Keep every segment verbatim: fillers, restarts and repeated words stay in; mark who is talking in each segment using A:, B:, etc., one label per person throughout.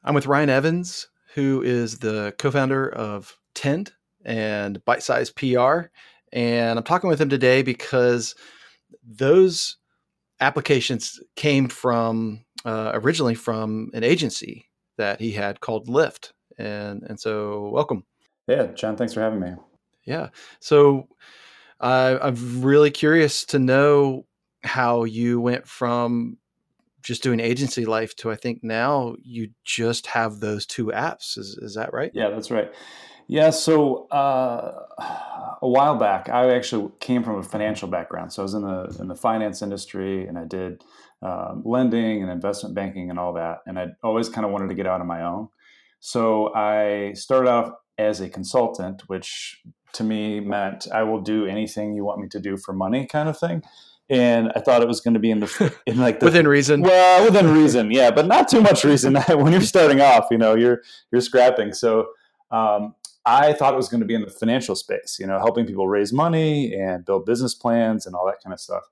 A: I'm with Ryan Evans, who is the co-founder of Tend and Bite Size P R. And I'm talking with him today because those applications came from uh, originally from an agency that he had called Lyft. And, and so welcome.
B: Yeah, John, thanks for having me.
A: Yeah. So uh, I'm really curious to know how you went from just doing agency life to, I think now you just have those two apps. Is, is that right?
B: Yeah, that's right. Yeah, so uh, a while back, I actually came from a financial background. So I was in the in the finance industry, and I did um, lending and investment banking and all that. And I always kind of wanted to get out on my own. So I started off as a consultant, which to me meant I will do anything you want me to do for money, kind of thing. And I thought it was going to be in the in like the
A: within reason.
B: Well, within reason, yeah, but not too much reason. When you're starting off, you know, you're you're scrapping. So. Um, I thought it was going to be in the financial space, you know, helping people raise money and build business plans and all that kind of stuff.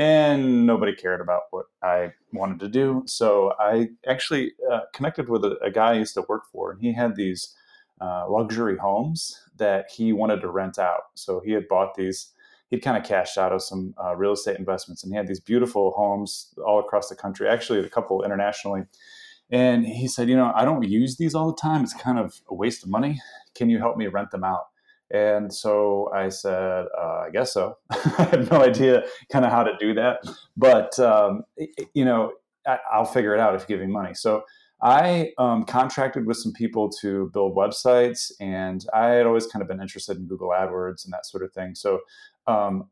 B: And nobody cared about what I wanted to do. So I actually uh, connected with a, a guy I used to work for, and he had these uh, luxury homes that he wanted to rent out. So he had bought these, he'd kind of cashed out of some uh, real estate investments, and he had these beautiful homes all across the country, actually a couple internationally. And he said, you know, I don't use these all the time. It's kind of a waste of money. Can you help me rent them out? And so I said, uh, I guess so. I have no idea kind of how to do that. But, um, you know, I, I'll figure it out if you give me money. So I um, contracted with some people to build websites, and I had always kind of been interested in Google AdWords and that sort of thing. So um,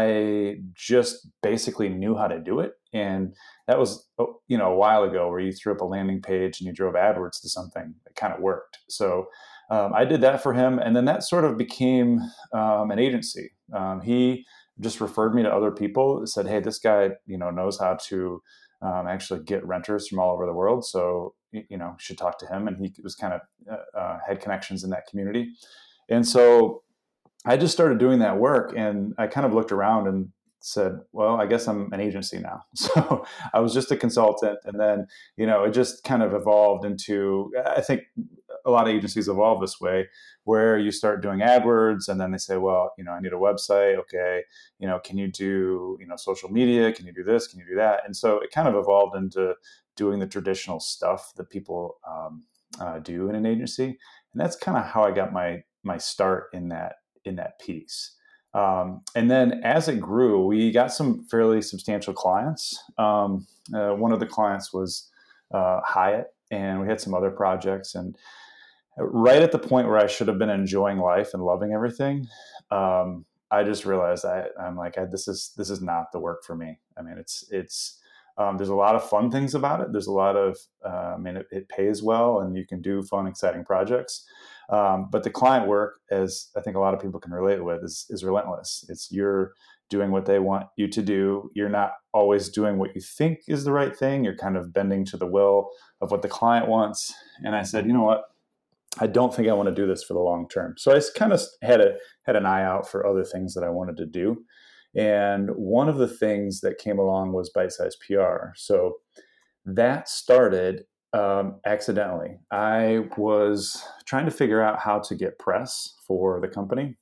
B: I just basically knew how to do it. And that was, you know, a while ago, where you threw up a landing page and you drove AdWords to something that kind of worked. So um, I did that for him. And then that sort of became um, an agency. Um, he just referred me to other people, said, hey, this guy, you know, knows how to um, actually get renters from all over the world. So, you know, should talk to him. And he was kind of uh, uh, had connections in that community. And so I just started doing that work, and I kind of looked around and said, well, I guess I'm an agency now. So I was just a consultant. And then, you know, it just kind of evolved into, I think a lot of agencies evolve this way, where you start doing AdWords, and then they say, well, you know, I need a website. Okay. You know, can you do, you know, social media? Can you do this? Can you do that? And so it kind of evolved into doing the traditional stuff that people um, uh, do in an agency. And that's kind of how I got my, my start in that, in that piece. Um, and then as it grew, we got some fairly substantial clients. Um, uh, one of the clients was uh, Hyatt, and we had some other projects. And right at the point where I should have been enjoying life and loving everything, um, I just realized I, I'm like, I, this is this is not the work for me. I mean, it's it's um, there's a lot of fun things about it. There's a lot of, uh, I mean, it, it pays well, and you can do fun, exciting projects. Um, but the client work, as I think a lot of people can relate with, is, is relentless. It's you're doing what they want you to do. You're not always doing what you think is the right thing. You're kind of bending to the will of what the client wants. And I said, you know what? I don't think I want to do this for the long term. So I kind of had a had an eye out for other things that I wanted to do. And one of the things that came along was Bite Size P R. So that started um, accidentally. I was trying to figure out how to get press for the company,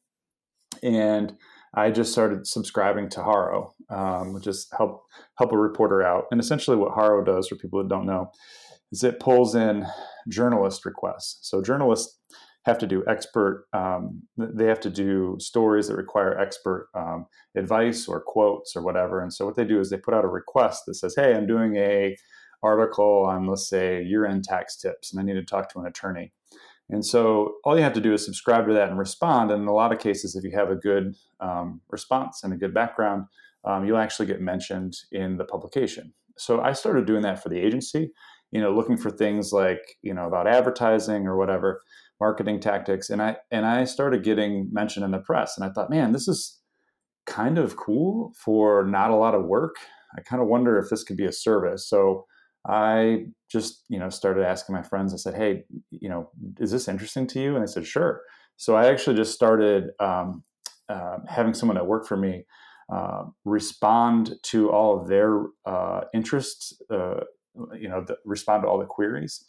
B: and I just started subscribing to Haro, um, which is help help a reporter out. And essentially, what Haro does, for people that don't know, is it pulls in journalist requests. So journalists have to do expert, um, they have to do stories that require expert um, advice or quotes or whatever. And so what they do is they put out a request that says, hey, I'm doing a article on, let's say, year-end tax tips, and I need to talk to an attorney. And so all you have to do is subscribe to that and respond. And in a lot of cases, if you have a good um, response and a good background, um, you'll actually get mentioned in the publication. So I started doing that for the agency, you know, looking for things like, you know, about advertising or whatever, marketing tactics. And I, and I started getting mentioned in the press. And I thought, man, this is kind of cool for not a lot of work. I kind of wonder if this could be a service. So I just, you know, started asking my friends. I said, hey, you know, is this interesting to you? And they said, sure. So I actually just started um, uh, having someone that worked for me uh, respond to all of their uh, interests, uh, you know, the, respond to all the queries.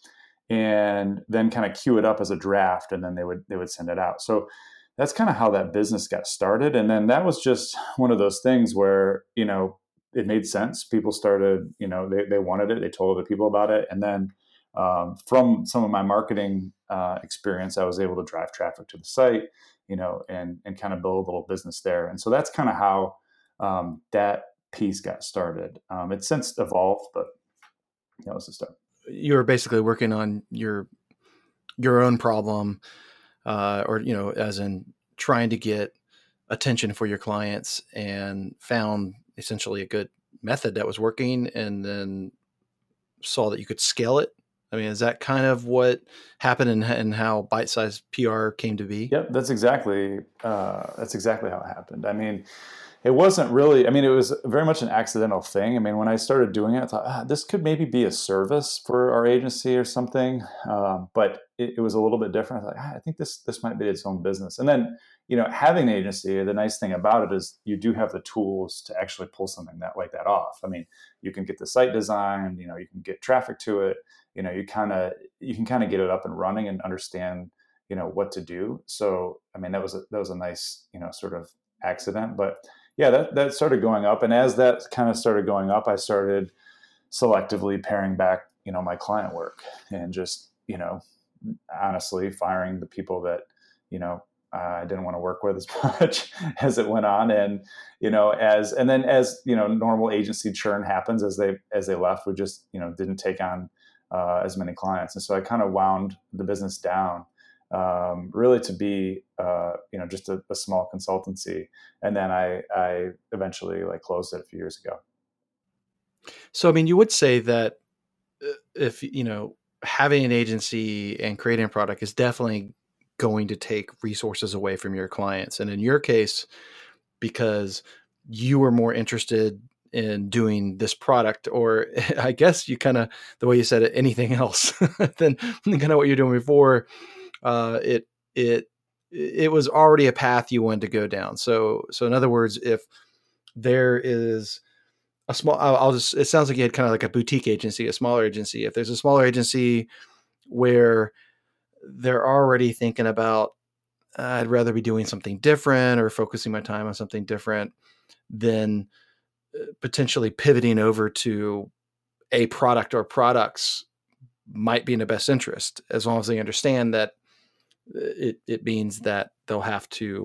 B: and then kind of queue it up as a draft, and then they would they would send it out. So that's kind of how that business got started. And then that was just one of those things where, you know, it made sense. People started, you know, they, they wanted it. They told other people about it. And then um, from some of my marketing uh, experience, I was able to drive traffic to the site, you know, and, and kind of build a little business there. And so that's kind of how um, that piece got started. Um, it's since evolved, but that was the start.
A: You were basically working on your, your own problem, uh, or, you know, as in trying to get attention for your clients, and found essentially a good method that was working, and then saw that you could scale it. I mean, is that kind of what happened, and, and how Bite-Size P R came to be?
B: Yep, that's exactly uh, that's exactly how it happened. I mean, it wasn't really, I mean, it was very much an accidental thing. I mean, when I started doing it, I thought, ah, this could maybe be a service for our agency or something. Um, but it, it was a little bit different. I thought, ah, I think this, this might be its own business. And then, you know, having an agency, the nice thing about it is you do have the tools to actually pull something that like that off. I mean, you can get the site designed, you know, you can get traffic to it, you know, you kind of, you can kind of get it up and running and understand, you know, what to do. So, I mean, that was a, that was a nice, you know, sort of accident, but yeah, that, that started going up. And as that kind of started going up, I started selectively paring back, you know, my client work, and just, you know, honestly firing the people that, you know, I didn't want to work with as much as it went on. And, you know, as, and then as, you know, normal agency churn happens, as they, as they left, we just, you know, didn't take on uh, as many clients. And so I kind of wound the business down. Um, really to be, uh, you know, just a, a small consultancy. And then I, I eventually like closed it a few years ago.
A: So, I mean, you would say that if, you know, having an agency and creating a product is definitely going to take resources away from your clients. And in your case, because you were more interested in doing this product, or I guess you kind of, the way you said it, anything else than kind of what you're doing before, Uh, it it it was already a path you wanted to go down. So so in other words, if there is a small, I'll, I'll just, it sounds like you had kind of like a boutique agency, a smaller agency. If there's a smaller agency where they're already thinking about, uh, I'd rather be doing something different or focusing my time on something different, then potentially pivoting over to a product or products might be in the best interest, as long as they understand that it, it means that they'll have to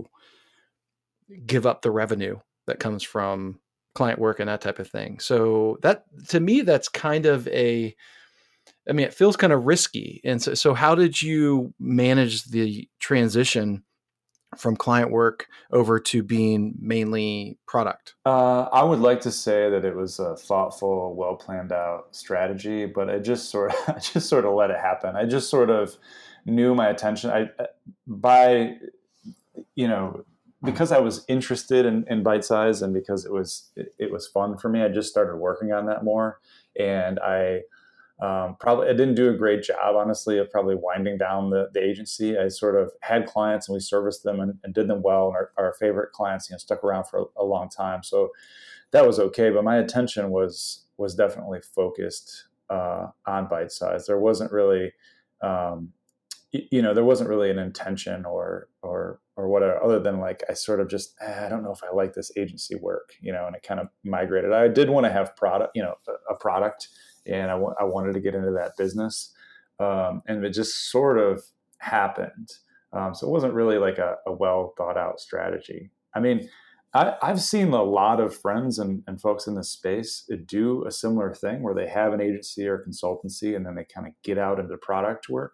A: give up the revenue that comes from client work and that type of thing. So that, to me, that's kind of a, I mean, it feels kind of risky. And so, so how did you manage the transition from client work over to being mainly product?
B: Uh, I would like to say that it was a thoughtful, well planned out strategy, but I just sort of, I just sort of let it happen. I just sort of knew my attention. I, by, you know, because I was interested in, in Bite-Size, and because it was, it, it was fun for me, I just started working on that more. And I, Um, probably I didn't do a great job, honestly, of probably winding down the, the agency. I sort of had clients and we serviced them and, and did them well. And our, our favorite clients, you know, stuck around for a, a long time. So that was okay. But my attention was was definitely focused uh, on Bite-Size. There wasn't really, um, you know, there wasn't really an intention or or or whatever, other than like I sort of just eh, I don't know if I like this agency work, you know, and it kind of migrated. I did want to have product, you know, a, a product. And I, w- I wanted to get into that business. Um, and it just sort of happened. Um, so it wasn't really like a, a well thought out strategy. I mean, I, I've seen a lot of friends and, and folks in this space do a similar thing where they have an agency or consultancy and then they kind of get out into product work.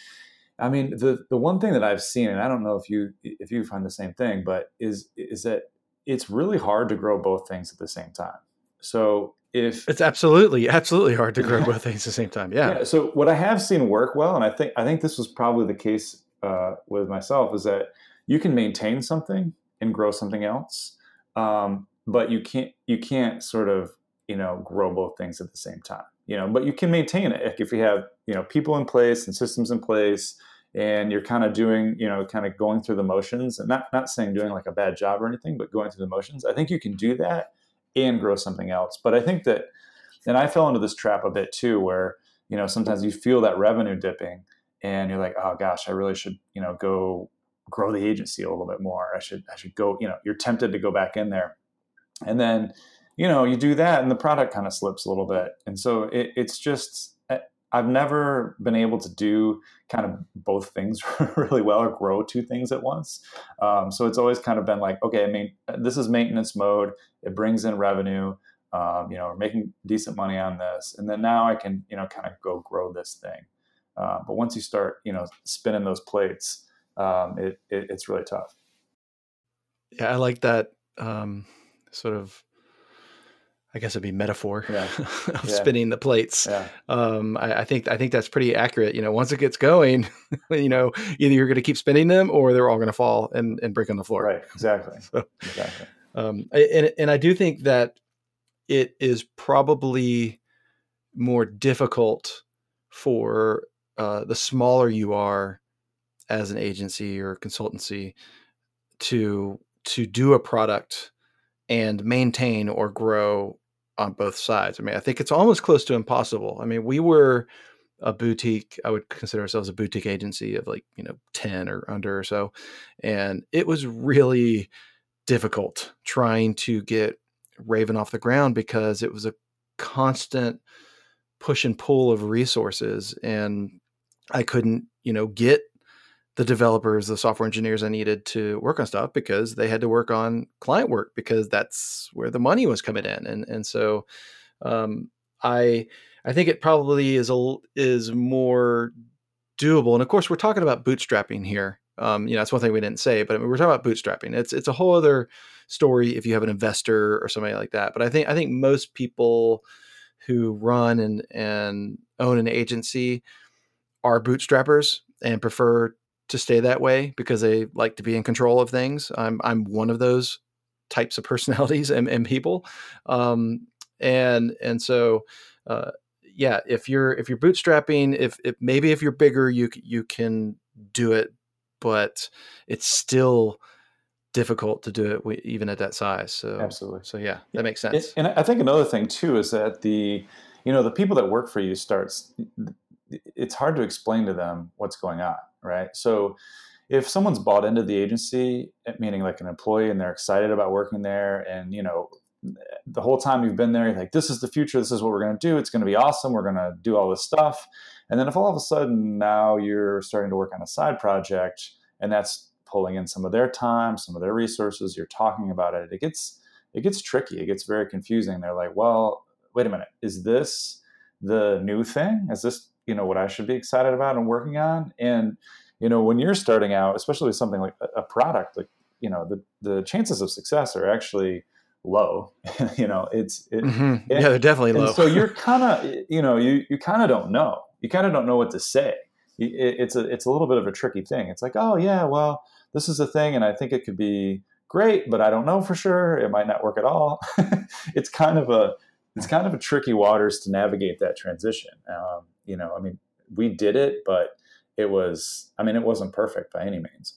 B: I mean, the, the one thing that I've seen, and I don't know if you if you find the same thing, but is is that it's really hard to grow both things at the same time. So if
A: It's absolutely, absolutely hard to grow both things at the same time. Yeah.
B: yeah. So what I have seen work well, and I think I think this was probably the case uh, with myself, is that you can maintain something and grow something else, um, but you can't you can't sort of you know grow both things at the same time. You know, but you can maintain it if you have you know people in place and systems in place, and you're kind of doing you know kind of going through the motions, and not not saying doing like a bad job or anything, but going through the motions. I think you can do that and grow something else. But I think that, and I fell into this trap a bit too, where you know, sometimes you feel that revenue dipping and you're like, oh gosh, I really should, you know, go grow the agency a little bit more. I should, I should go, you know, you're tempted to go back in there. And then, you know, you do that and the product kind of slips a little bit. And so it, it's just, I've never been able to do kind of both things really well or grow two things at once. Um, so it's always kind of been like, okay, I mean, this is maintenance mode. It brings in revenue. Um, you know, we're making decent money on this. And then now I can, you know, kind of go grow this thing. Uh, but once you start, you know, spinning those plates, um, it, it, it's really tough.
A: Yeah, I like that um, sort of, I guess it'd be metaphor
B: yeah.
A: of
B: yeah.
A: spinning the plates.
B: Yeah.
A: Um, I, I think I think that's pretty accurate. You know, once it gets going, you know, either you're going to keep spinning them or they're all going to fall and, and break on the floor.
B: Right. Exactly.
A: So,
B: exactly.
A: Um, and and I do think that it is probably more difficult for uh, the smaller you are as an agency or consultancy to to do a product and maintain or grow on both sides. I mean, I think it's almost close to impossible. I mean, we were a boutique, I would consider ourselves a boutique agency of like, you know, ten or under or so. And it was really difficult trying to get Raven off the ground because it was a constant push and pull of resources. And I couldn't, you know, get the developers, the software engineers I needed to work on stuff because they had to work on client work because that's where the money was coming in. And, and so um, I, I think it probably is a, is more doable. And of course we're talking about bootstrapping here. Um, you know, that's one thing we didn't say, but I mean, we're talking about bootstrapping. It's, it's a whole other story if you have an investor or somebody like that. But I think, I think most people who run and, and own an agency are bootstrappers and prefer to stay that way because they like to be in control of things. I'm I'm one of those types of personalities and, and people. Um, and and so uh, yeah, if you're if you're bootstrapping, if, if maybe if you're bigger, you you can do it, but it's still difficult to do it even at that size. So
B: absolutely.
A: So yeah, that makes sense.
B: And I think another thing too is that the you know the people that work for you starts. It's hard to explain to them what's going on, right? So if someone's bought into the agency, meaning like an employee, and they're excited about working there, and you know, the whole time you've been there, you're like, this is the future, this is what we're going to do, it's going to be awesome, we're going to do all this stuff. And then if all of a sudden now you're starting to work on a side project, and that's pulling in some of their time, some of their resources, you're talking about it, it gets it gets tricky, it gets very confusing. They're like, well, wait a minute, is this the new thing? Is this, you know, what I should be excited about and working on? And, you know, when you're starting out, especially with something like a product, like, you know, the, the chances of success are actually low. you know, it's, it,
A: Mm-hmm.
B: it,
A: yeah, they're definitely low.
B: So you're kind of, you know, you, you kind of don't know, you kind of don't know what to say. It, it's a, it's a little bit of a tricky thing. It's like, oh yeah, well, this is a thing, and I think it could be great, but I don't know for sure. It might not work at all. it's kind of a, it's kind of a tricky waters to navigate that transition. Um, you know, I mean, we did it, but it was, I mean, it wasn't perfect by any means.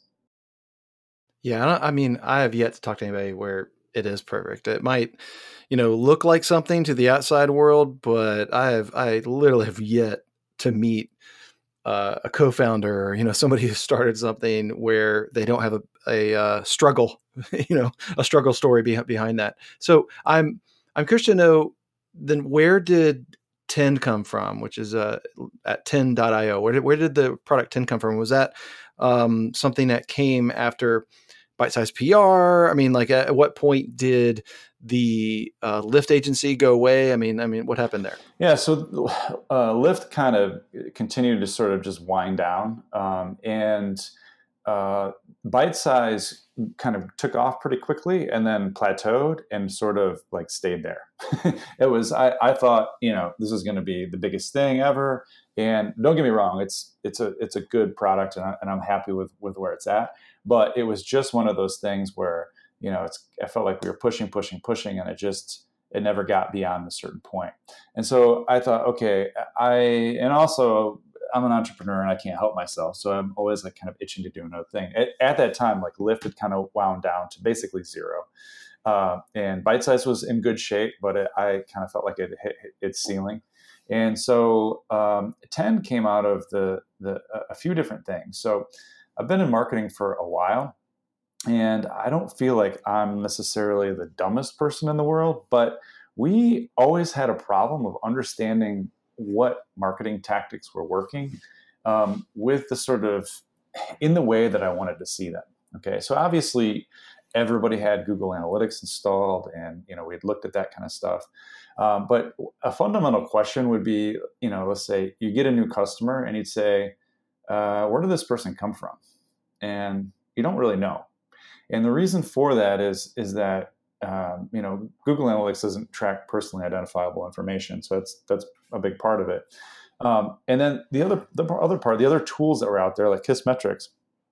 A: Yeah. I mean, I have yet to talk to anybody where it is perfect. It might, you know, look like something to the outside world, but I have, I literally have yet to meet uh, a co-founder, or, you know, somebody who started something where they don't have a, a uh, struggle, you know, a struggle story behind, behind that. So I'm, I'm curious to know, then where did Tend come from, which is uh, at tend dot io? Where did, where did the product Tend come from? Was that um, something that came after Bite-Size P R? I mean, like at, at what point did the uh, Lyft agency go away? I mean, I mean, what happened there?
B: Yeah, so uh, Lyft kind of continued to sort of just wind down, um, and uh, Bite-Size kind of took off pretty quickly and then plateaued and sort of like stayed there. it was, I, I thought, you know, this is going to be the biggest thing ever. And don't get me wrong, it's, it's a, it's a good product, and, I, and I'm happy with, with where it's at, but it was just one of those things where, you know, it's, I felt like we were pushing, pushing, pushing, and it just, it never got beyond a certain point. And so I thought, okay, I, and also I'm an entrepreneur and I can't help myself. So I'm always like kind of itching to do another thing. At, at that time, like Lyft had kind of wound down to basically zero. Uh, and Bite-Size was in good shape, but it, I kind of felt like it hit, hit its ceiling. And so um, ten came out of the, the a few different things. So I've been in marketing for a while, and I don't feel like I'm necessarily the dumbest person in the world, but we always had a problem of understanding what marketing tactics were working um, with the sort of in the way that I wanted to see them. Okay, so obviously everybody had Google Analytics installed, and you know we had looked at that kind of stuff. Um, but a fundamental question would be, you know, let's say you get a new customer, and you'd say, uh, "Where did this person come from?" And you don't really know. And the reason for that is is that um, you know Google Analytics doesn't track personally identifiable information, so that's that's a big part of it. Um, and then the other the other part, the other tools that were out there like Kissmetrics.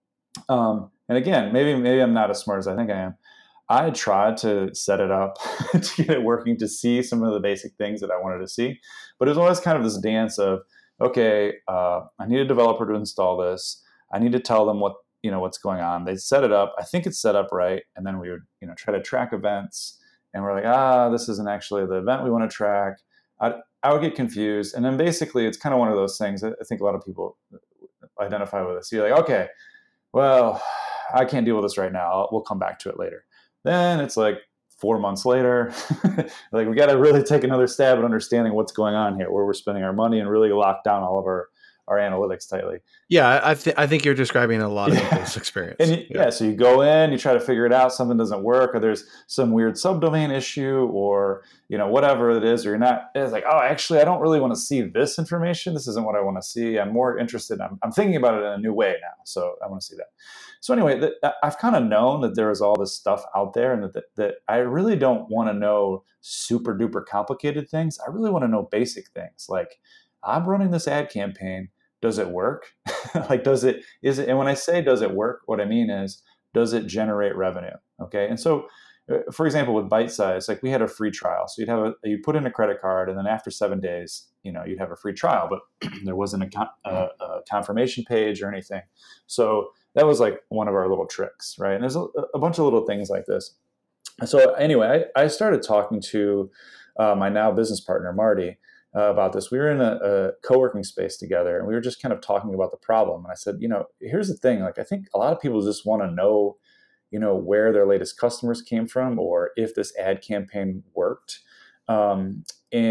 B: Um, and again, maybe maybe I'm not as smart as I think I am. I tried to set it up to get it working to see some of the basic things that I wanted to see, but it was always kind of this dance of, okay, uh, I need a developer to install this. I need to tell them what you know what's going on. They set it up. I think it's set up right, and then we would you know try to track events, and we're like, ah, this isn't actually the event we want to track. I, I would get confused, and then basically it's kind of one of those things. I think a lot of people identify with this. You're like, okay, well, I can't deal with this right now. We'll come back to it later. Then it's like four months later, like we got to really take another stab at understanding what's going on here, where we're spending our money, and really lock down all of our, our analytics tightly.
A: Yeah, I, th- I think you're describing a lot of yeah. people's experience.
B: And you, yeah. yeah, so you go in, you try to figure it out, something doesn't work, or there's some weird subdomain issue, or you know whatever it is, or you're not. It's like, oh, actually, I don't really want to see this information. This isn't what I want to see. I'm more interested. I'm, I'm thinking about it in a new way now, so I want to see that. So anyway, th- I've kind of known that there is all this stuff out there, and that, that, that I really don't want to know super duper complicated things. I really want to know basic things, like I'm running this ad campaign. Does it work? Like, does it, is it, and when I say does it work, what I mean is, does it generate revenue? Okay. And so, for example, with Bite Size, like we had a free trial. So you'd have a, you put in a credit card, and then after seven days, you know, you'd have a free trial, but there wasn't a, con- a, a confirmation page or anything. So that was like one of our little tricks, right? And there's a, a bunch of little things like this. So anyway, I, I started talking to uh, my now business partner, Marty, Uh, about this. We were in a, a co-working space together, and we were just kind of talking about the problem. And I said, you know, here's the thing. Like, I think a lot of people just want to know, you know, where their latest customers came from, or if this ad campaign worked. Um,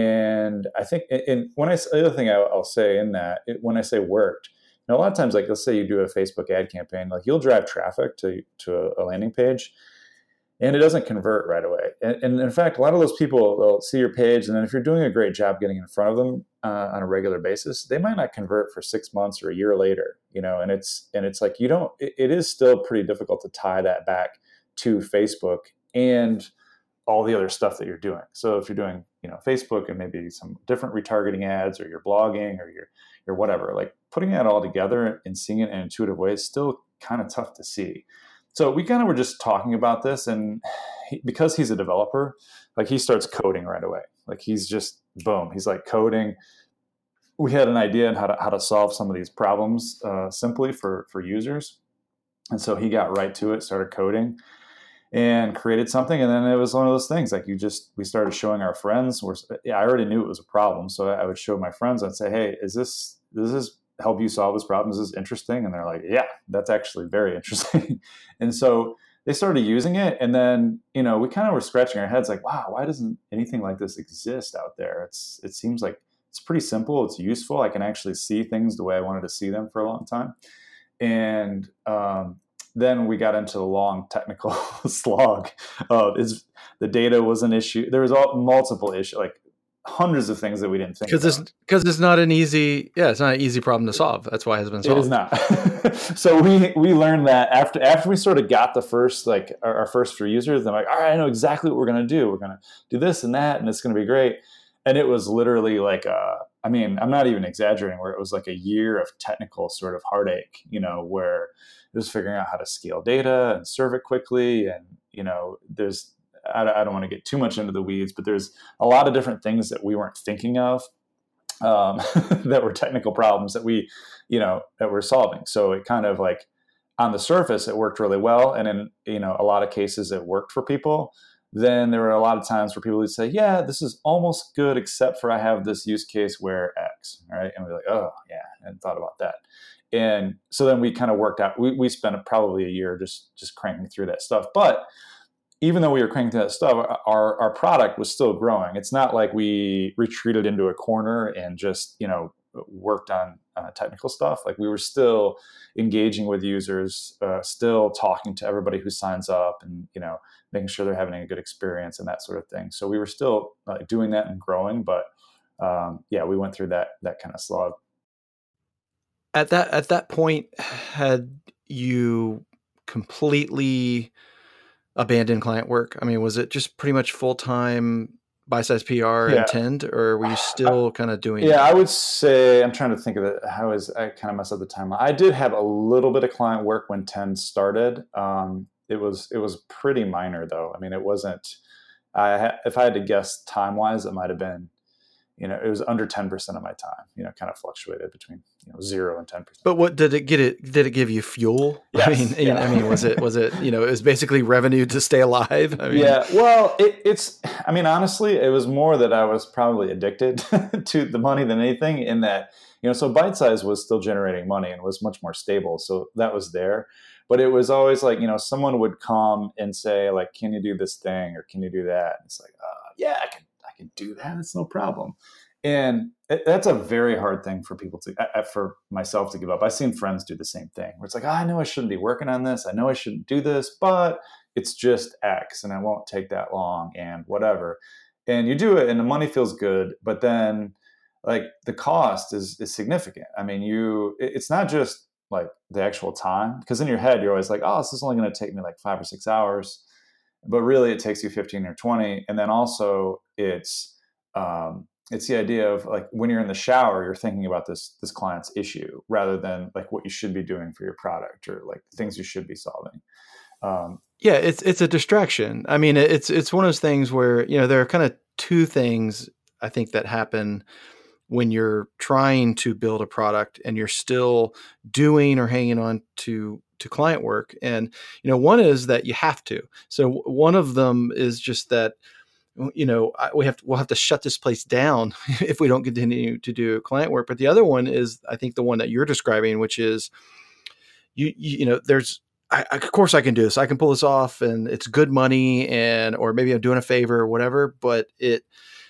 B: and I think, and when I, the other thing I, I'll say in that, it, when I say worked, you know, a lot of times, like let's say you do a Facebook ad campaign, like you'll drive traffic to, to a, a landing page, and it doesn't convert right away. And, and in fact, a lot of those people, they'll see your page, and then if you're doing a great job getting in front of them uh, on a regular basis, they might not convert for six months or a year later. You know, and it's and it's like you don't. It, it is still pretty difficult to tie that back to Facebook and all the other stuff that you're doing. So if you're doing, you know, Facebook and maybe some different retargeting ads, or you're blogging, or you're you're whatever, like putting that all together and seeing it in an intuitive way is still kind of tough to see. So we kind of were just talking about this, and he, because he's a developer, like he starts coding right away. Like he's just boom, he's like coding. We had an idea on how to how to solve some of these problems uh, simply for for users, and so he got right to it, started coding, and created something. And then it was one of those things like you just we started showing our friends. We're, yeah, I already knew it was a problem, so I would show my friends. I'd say, hey, is this does this help you solve this problem? Is this interesting? And they're like, yeah, that's actually very interesting. And so they started using it. And then, you know, we kind of were scratching our heads like, wow, why doesn't anything like this exist out there? It's, it seems like it's pretty simple. It's useful. I can actually see things the way I wanted to see them for a long time. And um, then we got into the long technical slog of is the data was an issue. There was all multiple issues, like hundreds of things that we didn't think
A: because it's because it's not an easy yeah it's not an easy problem to solve. That's why it has been solved.
B: It is not. So we we learned that after after we sort of got the first like our, our first few users, I'm like, all right, I know exactly what we're gonna do. We're gonna do this and that, and it's gonna be great. And it was literally like uh I mean, I'm not even exaggerating, where it was like a year of technical sort of heartache, you know, where it was figuring out how to scale data and serve it quickly, and you know, there's I don't want to get too much into the weeds, but there's a lot of different things that we weren't thinking of um, that were technical problems that we, you know, that we're solving. So it kind of like on the surface, it worked really well. And in, you know, a lot of cases it worked for people. then there were a lot of times where people would say, yeah, this is almost good, except for I have this use case where X, right? And we're like, oh, yeah, I hadn't thought about that. And so then we kind of worked out, we, we spent probably a year just, just cranking through that stuff. But even though we were cranking through that stuff, our, our product was still growing. It's not like we retreated into a corner and just, you know, worked on uh, technical stuff. Like we were still engaging with users, uh, still talking to everybody who signs up and, you know, making sure they're having a good experience and that sort of thing. So we were still uh, doing that and growing, but um, yeah, we went through that, that kind of slog.
A: At that, at that point, had you completely abandoned client work? I mean, was it just pretty much full-time Bite-Size P R
B: Yeah.
A: and Tend, or were you still kind of doing
B: Yeah,
A: that?
B: I would say, I'm trying to think of it. How is, I kind of messed up the timeline. I did have a little bit of client work when Tend started. Um, it was, it was pretty minor though. I mean, it wasn't, I ha- if I had to guess time wise, it might've been, you know, it was under ten percent of my time, you know, kind of fluctuated between, you know, zero and ten percent.
A: But what did it get it? Did it give you fuel?
B: Yes,
A: I mean,
B: yeah.
A: I mean, was it, was it, you know, it was basically revenue to stay alive. I mean,
B: yeah, well, it, it's, I mean, honestly, it was more that I was probably addicted to the money than anything in that, you know, so Bite-Size was still generating money and was much more stable. So that was there. But it was always like, you know, someone would come and say like, can you do this thing? Or can you do that? And it's like, uh, yeah, I can, I can do that. It's no problem. And it, that's a very hard thing for people to, uh, for myself to give up. I've seen friends do the same thing where it's like, oh, I know I shouldn't be working on this. I know I shouldn't do this, but it's just X and it won't take that long and whatever. And you do it and the money feels good, but then like the cost is, is significant. I mean, you, it, it's not just like the actual time, because in your head, you're always like, oh, this is only going to take me like five or six hours, but really it takes you fifteen or twenty. And then also it's, um, it's the idea of like when you're in the shower, you're thinking about this this client's issue rather than like what you should be doing for your product or like things you should be solving. Um,
A: yeah, it's it's a distraction. I mean, it's it's one of those things where, you know, there are kind of two things I think that happen when you're trying to build a product and you're still doing or hanging on to to client work. And, you know, one is that you have to. So one of them is just that, you know, we have to, we'll have to shut this place down if we don't continue to do client work. But the other one is, I think, the one that you're describing, which is you, you, you know, there's, I, of course I can do this. I can pull this off and it's good money and, or maybe I'm doing a favor or whatever, but it,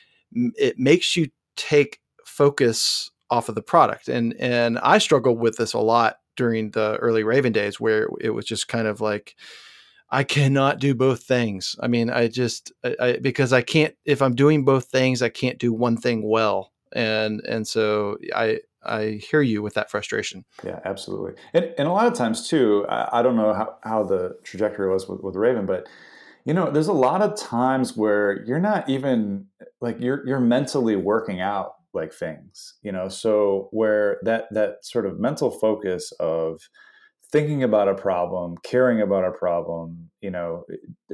A: it makes you take focus off of the product. And, and I struggled with this a lot during the early Raven days where it was just kind of like, I cannot do both things. I mean, I just, I, I, because I can't, if I'm doing both things, I can't do one thing well. And, and so I, I hear you with that frustration.
B: Yeah, absolutely. And, and a lot of times too, I, I don't know how, how the trajectory was with, with Raven, but you know, there's a lot of times where you're not even like you're, you're mentally working out like things, you know, so where that, that sort of mental focus of thinking about a problem, caring about a problem, you know,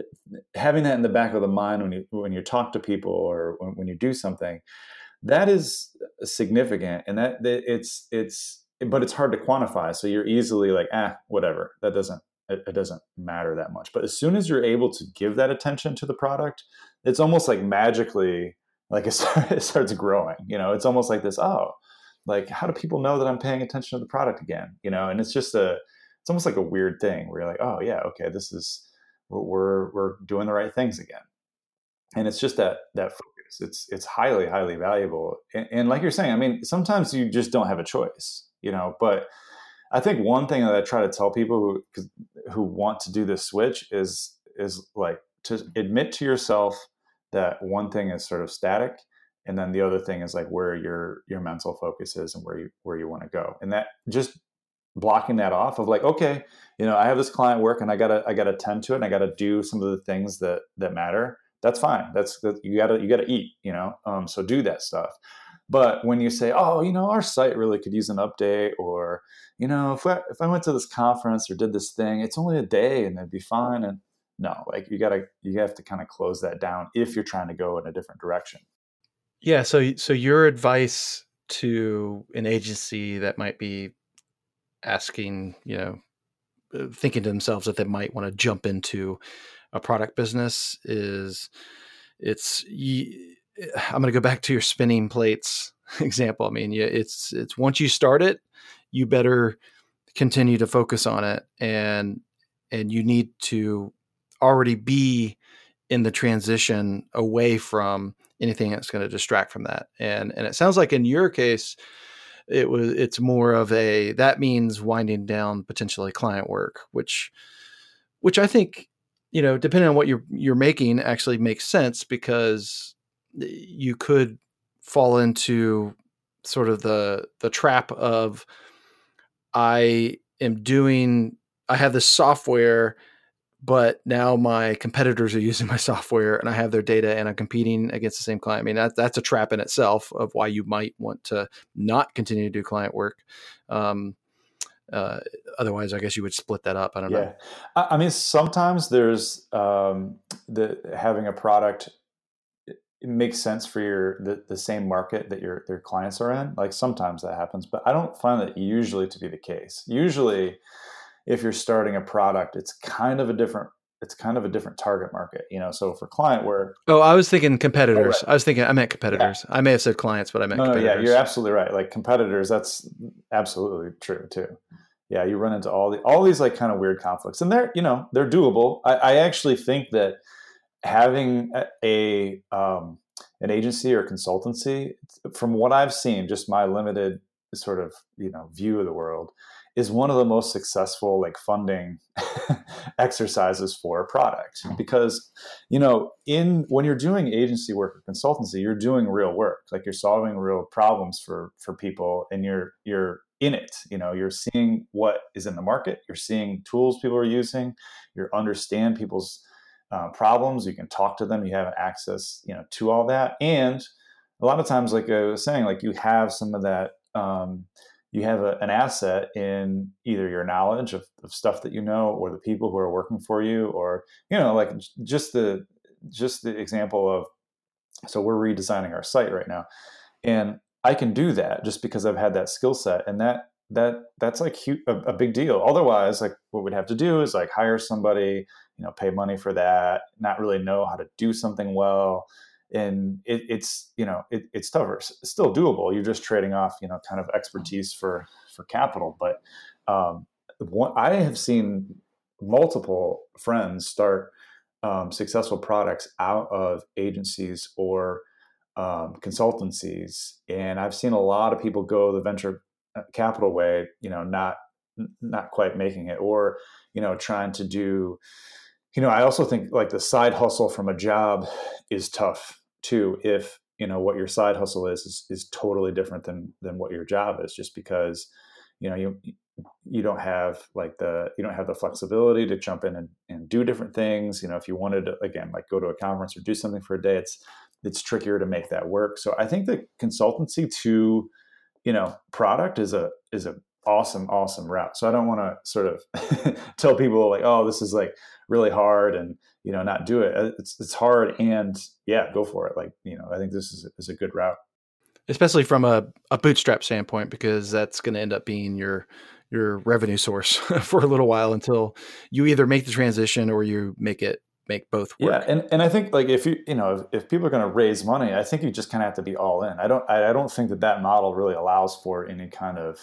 B: having that in the back of the mind when you, when you talk to people or when, when you do something, that is significant. And that, that it's, it's, but it's hard to quantify. So you're easily like, ah, whatever, that doesn't, it, it doesn't matter that much. But as soon as you're able to give that attention to the product, it's almost like magically, like it, start, it starts growing, you know, it's almost like this, oh, like, how do people know that I'm paying attention to the product again? You know, and it's just a, it's almost like a weird thing where you're like, oh yeah, okay, this is, we're, we're doing the right things again. And it's just that, that focus, it's, it's highly, highly valuable. And, and like you're saying, I mean, sometimes you just don't have a choice, you know, but I think one thing that I try to tell people who, who want to do this switch is, is like to admit to yourself that one thing is sort of static. And then the other thing is like where your, your mental focus is and where you, where you want to go. And that just blocking that off of like, okay, you know, I have this client work and I gotta, I gotta tend to it and I gotta do some of the things that, that matter. That's fine. That's, that you gotta, you gotta eat, you know? Um, so do that stuff. But when you say, oh, you know, our site really could use an update, or, you know, if I, if I went to this conference or did this thing, it's only a day and it'd be fine. And no, like you gotta, you have to kind of close that down if you're trying to go in a different direction.
A: Yeah. So, so your advice to an agency that might be asking, you know, thinking to themselves that they might want to jump into a product business is it's, I'm going to go back to your spinning plates example. I mean, yeah, it's, it's once you start it, you better continue to focus on it, and, and you need to already be in the transition away from anything that's going to distract from that. And, and it sounds like in your case, it was, it's more of a, that means winding down potentially client work, which, which I think, you know, depending on what you're, you're making actually makes sense, because you could fall into sort of the, the trap of, I am doing, I have this software, but now my competitors are using my software and I have their data and I'm competing against the same client. I mean, that, that's a trap in itself of why you might want to not continue to do client work. Um, uh, otherwise, I guess you would split that up. I don't
B: Yeah.
A: know.
B: I, I mean, sometimes there's um, the having a product, it makes sense for your the, the same market that your their clients are in. Like sometimes that happens, but I don't find that usually to be the case. Usually, if you're starting a product, it's kind of a different it's kind of a different target market. You know, so for client work.
A: Oh, I was thinking
B: Oh, right.
A: competitors. I was thinking, I meant
B: Yeah.
A: competitors. I may have said clients, but I meant
B: No, no, yeah,
A: competitors.
B: you're absolutely right. Like competitors, that's absolutely true too. Yeah, you run into all the all these like kind of weird conflicts, and they're you know they're doable. I, I actually think that having a, a um, an agency or consultancy, from what I've seen, just my limited sort of you know view of the world, is one of the most successful like funding exercises for a product, because you know in when you're doing agency work or consultancy, you're doing real work, like you're solving real problems for for people, and you're you're in it. You know, you're seeing what is in the market, you're seeing tools people are using, you understand people's uh, problems, you can talk to them, you have access you know to all that. And a lot of times, like I was saying, like you have some of that um, you have a, an asset in either your knowledge of, of stuff that you know, or the people who are working for you, or you know like just the just the example of, so we're redesigning our site right now, and I can do that just because I've had that skill set, and that that that's like hu- a, a big deal. Otherwise, like what we'd have to do is like hire somebody, you know, pay money for that, not really know how to do something well, and it, it's you know it, it's tougher. It's still doable. You're just trading off you know kind of expertise for for capital. But um, one, I have seen multiple friends start um, successful products out of agencies or um, consultancies, and I've seen a lot of people go the venture capital way, you know, not not quite making it, or you know, trying to do, you know, I also think like the side hustle from a job is tough too. If you know what your side hustle is, is is totally different than than what your job is, just because you know you you don't have like the you don't have the flexibility to jump in and, and do different things. You know, if you wanted to again like go to a conference or do something for a day, it's it's trickier to make that work. So I think the consultancy to you know product is a is a awesome awesome route. So I don't want to sort of tell people like, oh, this is like really hard and you know not do it. It's it's hard, and yeah, go for it. Like you know I think this is is a good route,
A: especially from a, a bootstrap standpoint, because that's going to end up being your your revenue source for a little while until you either make the transition or you make it make both work.
B: Yeah, and, and I think like if you you know if, if people are going to raise money, I think you just kind of have to be all in. I don't I, I don't think that that model really allows for any kind of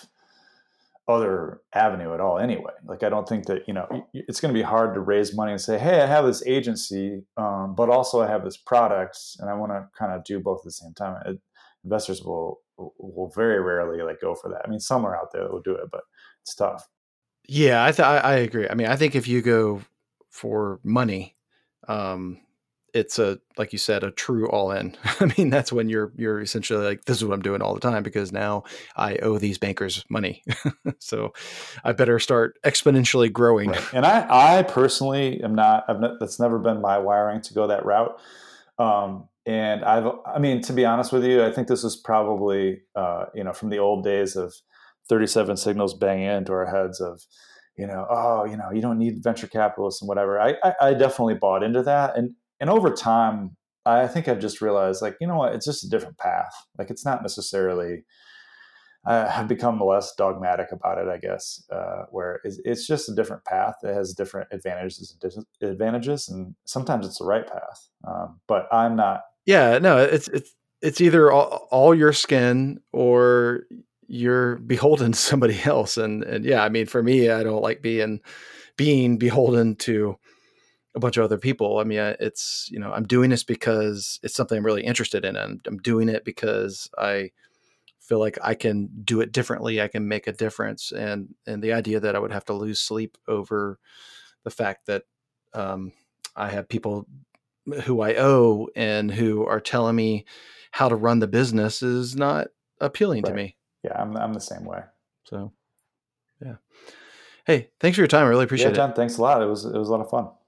B: other avenue at all anyway. Like I don't think that you know it's going to be hard to raise money and say, hey, I have this agency, um, but also I have this product, and I want to kind of do both at the same time. It, investors will will very rarely like go for that. I mean, some are out there that will do it, but it's tough.
A: Yeah, I th- I, I agree. I mean, I think if you go for money, um, it's a like you said, a true all in. I mean, that's when you're you're essentially like, this is what I'm doing all the time because now I owe these bankers money, so I better start exponentially growing.
B: Right. And I I personally am not. I've not, that's never been my wiring to go that route. Um, and I've I mean, to be honest with you, I think this is probably uh, you know from the old days of thirty-seven signals banging into our heads of you know oh you know you don't need venture capitalists and whatever. I, I I definitely bought into that, and and over time I think I've just realized like you know what, it's just a different path. Like it's not necessarily I have become less dogmatic about it, I guess, uh, where it's, it's just a different path. It has different advantages and disadvantages, and sometimes it's the right path. Um, but I'm not.
A: Yeah, no, it's it's it's either all, all your skin or you're beholden to somebody else. And and yeah, I mean, for me, I don't like being being beholden to a bunch of other people. I mean, it's, you know, I'm doing this because it's something I'm really interested in, and I'm doing it because I feel like I can do it differently. I can make a difference. And, and the idea that I would have to lose sleep over the fact that, um, I have people who I owe and who are telling me how to run the business is not appealing to
B: Right.
A: me.
B: Yeah, I'm, I'm the same way.
A: So, yeah. Hey, thanks for your time. I really
B: Yeah,
A: appreciate it.
B: John, thanks a lot. It was, it was a lot of fun.